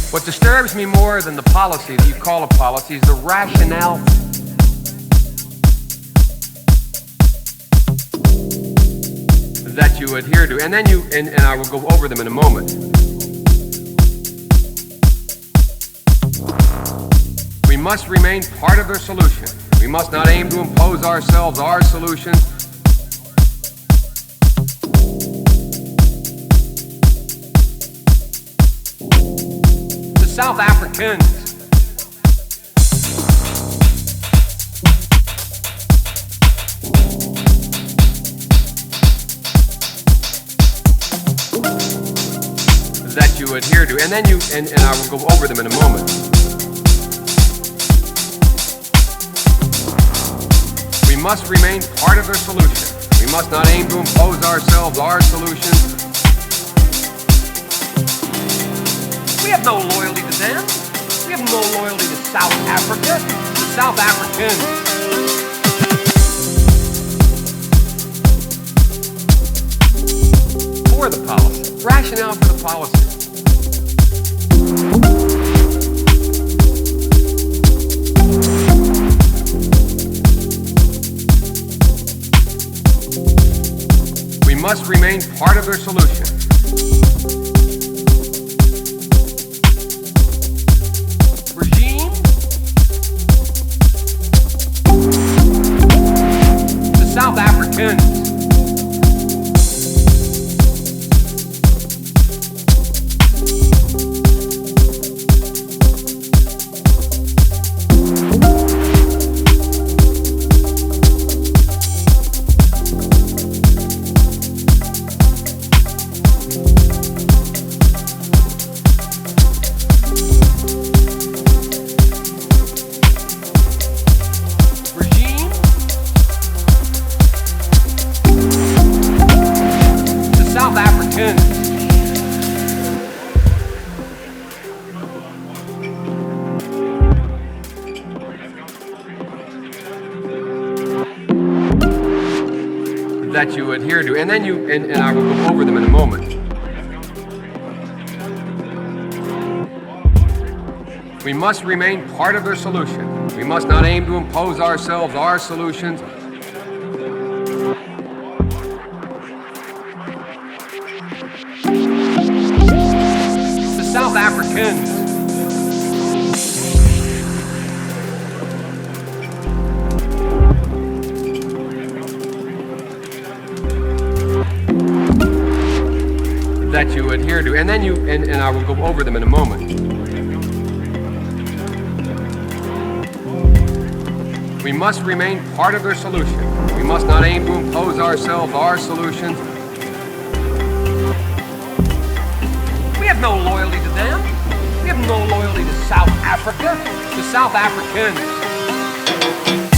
What disturbs me more than the policy that you call a policy is the rationale that you adhere to. And then and I will go over them in a moment. We must remain part of their solution. We must not aim to impose ourselves, our solutions. The South Africans that you adhere to. And then and I will go over them in a moment. We must remain part of their solution. We must not aim to impose ourselves, our solutions. We have no loyalty to them. We have no loyalty to South Africa, the South Africans. For the policy, rationale for the policy. We must remain part of their solution. Regime? The South Africans. That you adhere to, and then and I will go over them in a moment. We must remain part of their solution. We must not aim to impose ourselves, our solutions. The South Africans. That you adhere to, and then and I will go over them in a moment. We must remain part of their solution. We must not aim to impose ourselves, our solutions. We have no loyalty to them. We have no loyalty to South Africa, the South Africans.